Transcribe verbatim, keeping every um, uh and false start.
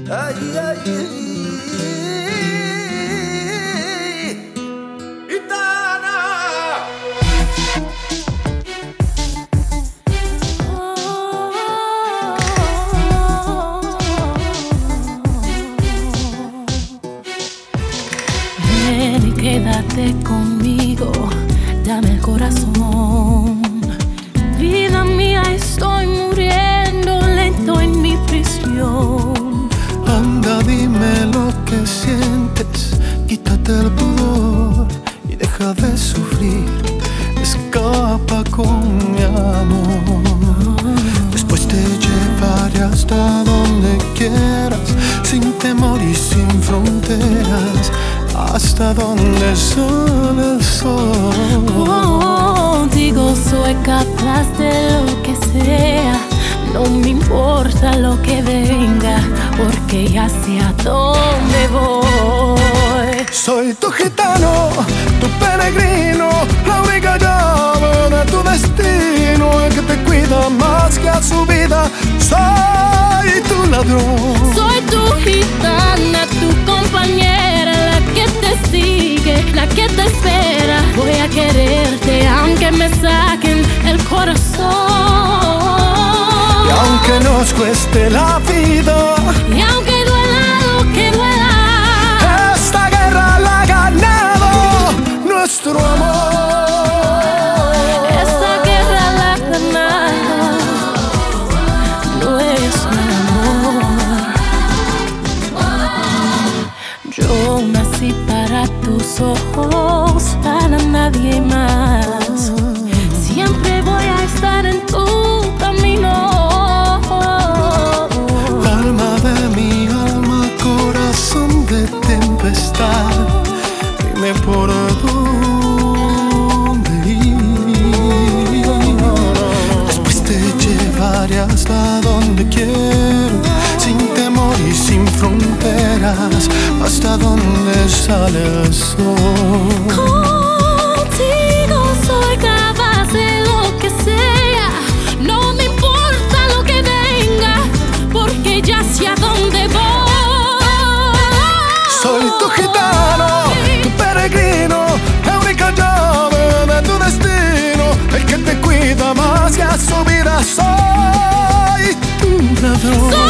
Ay, ay, ay. Gitana. Ven y quédate conmigo, dame el corazón. Vida mía, estoy muriendo lento en mi prisión. Anda, dime lo que sientes, quítate el pudor y deja de sufrir. Escapa con mi amor. Después te llevaré hasta donde quieras, sin temor y sin fronteras, hasta donde sale el sol. Contigo soy capaz de lo que sea, no me importa lo que venga, porque ya sé a dónde voy. Soy tu gitano, tu peregrino, la única llave de tu destino, el que te cuida más que a su vida. Soy tu ladrón. Soy tu gitana, tu compañera, la que te sigue, la que te espera. Voy a quererte aunque me saquen el corazón. Y aunque nos cueste la vida, y aunque duela lo que duela, esta guerra la ha ganado nuestro amor. esta guerra la ha ganado nuestro amor. Yo nací para tus ojos, para nadie más. Siempre voy a estar en tu camino. Alma de mi alma, corazón de tempestad, dime por dónde ir. Después te llevaré hasta donde quiero, sin temor y sin fronteras, hasta donde sale el sol. Contigo soy capaz de lo que sea, no me importa lo que venga, porque ya sé a dónde voy. Soy tu gitano, tu peregrino, la única llave de tu destino, el que te cuida más que a su vida. Soy tu ladrón.